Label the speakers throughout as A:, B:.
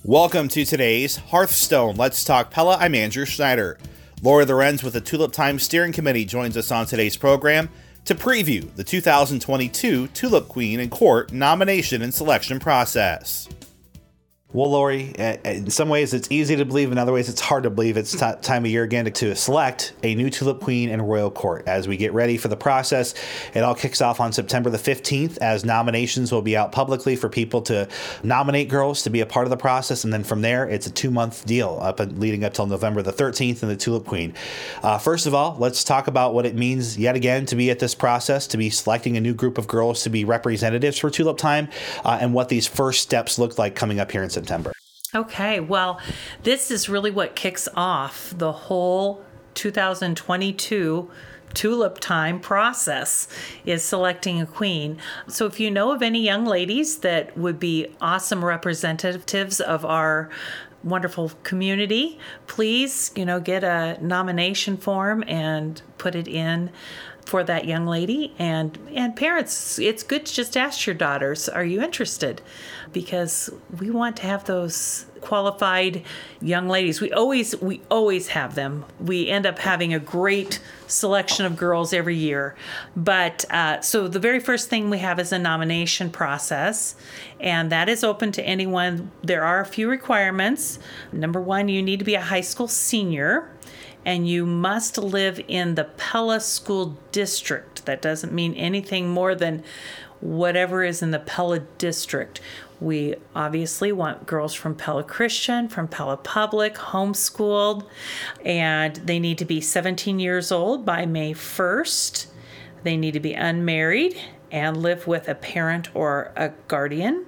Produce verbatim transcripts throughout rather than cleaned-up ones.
A: Welcome to today's Hearthstone Let's Talk Pella. I'm Andrew Schneider. Laura Lorenz with the Tulip Time Steering Committee joins us on today's program to preview the two thousand twenty-two Tulip Queen and Court nomination and selection process. Well, Lori, in some ways it's easy to believe, in other ways it's hard to believe. It's t- time of year again to, to select a new Tulip Queen and Royal Court. As we get ready for the process, it all kicks off on September the fifteenth, as nominations will be out publicly for people to nominate girls to be a part of the process. And then from there, it's a two-month deal up and leading up till November the thirteenth and the Tulip Queen. Uh, first of all, let's talk about what it means yet again to be at this process, to be selecting a new group of girls to be representatives for Tulip Time, uh, and what these first steps look like coming up here in September.
B: Okay, well, this is really what kicks off the whole two thousand twenty-two Tulip Time process, is selecting a queen. So if you know of any young ladies that would be awesome representatives of our wonderful community, please, you know, get a nomination form and put it in for that young lady. And and parents, it's good to just ask your daughters, are you interested? Because we want to have those qualified young ladies. We always we always have them. We end up having a great selection of girls every year. But uh, so the very first thing we have is a nomination process, and that is open to anyone. There are a few requirements. Number one, you need to be a high school senior, and you must live in the Pella School District. That doesn't mean anything more than whatever is in the Pella District. We obviously want girls from Pella Christian, from Pella Public, homeschooled, and they need to be seventeen years old by May first. They need to be unmarried and live with a parent or a guardian.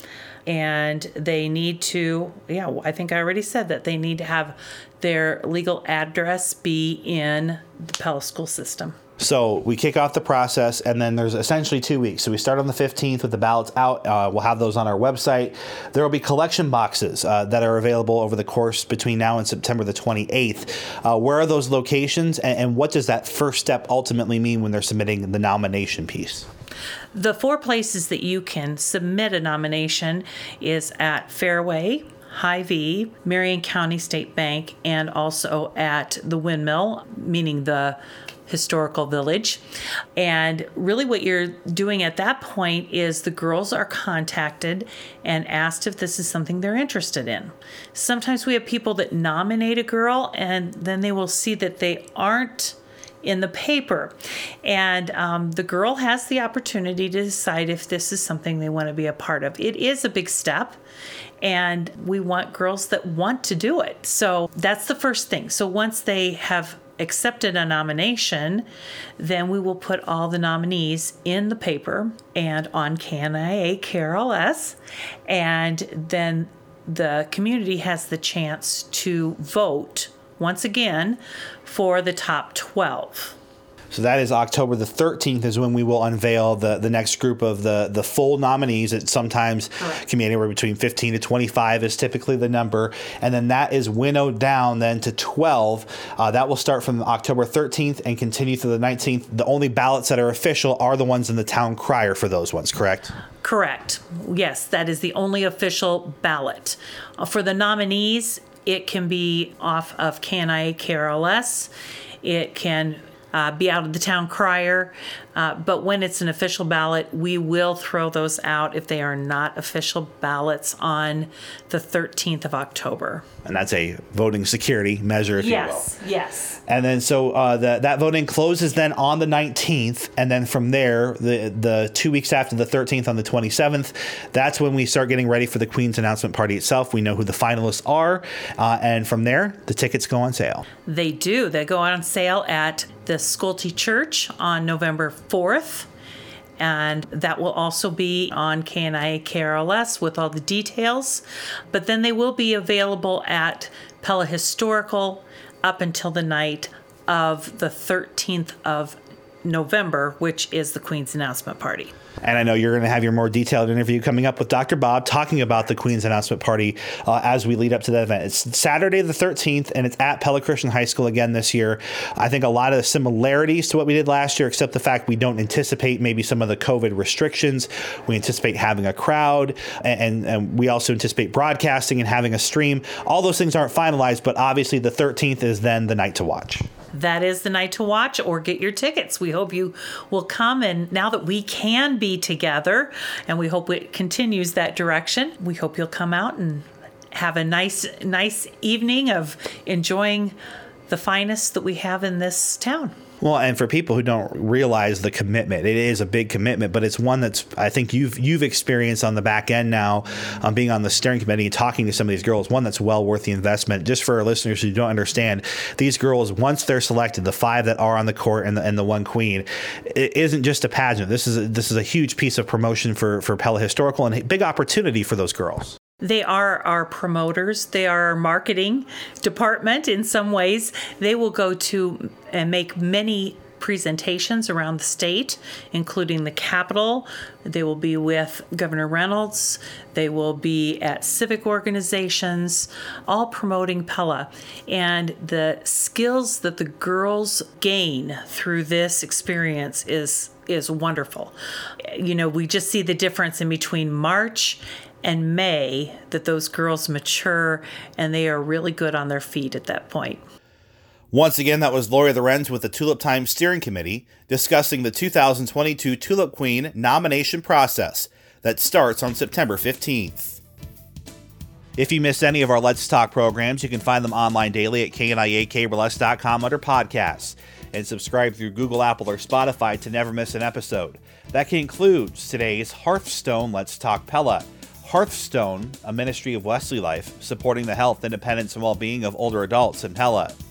B: And they need to, yeah, I think I already said that, they need to have their legal address be in the Pella school system.
A: So we kick off the process, and then there's essentially two weeks. So we start on the fifteenth with the ballots out. Uh, we'll have those on our website. There will be collection boxes uh, that are available over the course between now and September the twenty-eighth. Uh, where are those locations, and, and what does that first step ultimately mean when they're submitting the nomination piece?
B: The four places that you can submit a nomination is at Fairway, Hy-Vee, Marion County State Bank, and also at the Windmill, meaning the historical village. And really what you're doing at that point is the girls are contacted and asked if this is something they're interested in. Sometimes we have people that nominate a girl and then they will see that they aren't in the paper. And um, the girl has the opportunity to decide if this is something they want to be a part of. It is a big step, and we want girls that want to do it. So that's the first thing. So once they have accepted a nomination, then we will put all the nominees in the paper and on K N I A K R L S, and then the community has the chance to vote once again for the top twelve.
A: So that is October the thirteenth is when we will unveil the, the next group of the, the full nominees. It sometimes Correct. Can be anywhere between fifteen to twenty-five is typically the number. And then that is winnowed down then to twelve. Uh, that will start from October thirteenth and continue through the nineteenth. The only ballots that are official are the ones in the town crier for those ones, correct? Correct.
B: Yes, that is the only official ballot. Uh, for the nominees, it can be off of K N I A K R L S. It can Uh, be out of the town crier, uh, but when it's an official ballot, we will throw those out if they are not official ballots on the thirteenth of October.
A: And that's a voting security measure, if
B: yes,
A: you will.
B: Yes, yes.
A: And then so uh, the, that voting closes then on the nineteenth, and then from there, the the two weeks after the thirteenth on the twenty-seventh, that's when we start getting ready for the Queen's announcement party itself. We know who the finalists are, uh, and from there, the tickets go on sale.
B: They do. They go on sale at the Schulte Church on November fourth, and that will also be on K N I A K R L S with all the details. But then they will be available at Pella Historical up until the night of the thirteenth of November, which is the Queen's announcement party.
A: And I know you're going to have your more detailed interview coming up with Doctor Bob talking about the Queen's announcement party uh, as we lead up to that event. It's Saturday the thirteenth, and it's at Pella Christian High School again this year. I think a lot of the similarities to what we did last year, except the fact we don't anticipate maybe some of the COVID restrictions. We anticipate having a crowd, and, and, and we also anticipate broadcasting and having a stream. All those things aren't finalized, but obviously the thirteenth is then the night to watch.
B: That is the night to watch, or get your tickets. We hope you will come. And now that we can be together, and we hope it continues that direction, we hope you'll come out and have a nice, nice evening of enjoying the finest that we have in this town.
A: Well, and for people who don't realize the commitment, it is a big commitment, but it's one that's, I think you've you've experienced on the back end now, um, being on the steering committee and talking to some of these girls, one that's well worth the investment. Just for our listeners who don't understand, these girls, once they're selected, the five that are on the court and the, and the one queen, it isn't just a pageant. This is a, this is a huge piece of promotion for, for Pella Historical and a big opportunity for those girls.
B: They are our promoters. They are our marketing department in some ways. They will go to and make many presentations around the state, including the Capitol. They will be with Governor Reynolds. They will be at civic organizations, all promoting Pella. And the skills that the girls gain through this experience is is wonderful. You know, we just see the difference in between March and May, that those girls mature and they are really good on their feet at that point.
A: Once again, that was Lori Lorenz with the Tulip Time Steering Committee discussing the two thousand twenty-two Tulip Queen nomination process that starts on September fifteenth. If you missed any of our Let's Talk programs, you can find them online daily at K N I A Cable S dot com under podcasts, and subscribe through Google, Apple, or Spotify to never miss an episode. That concludes today's Hearthstone Let's Talk Pella. Hearthstone, a ministry of Wesley Life, supporting the health, independence, and well-being of older adults in Pella.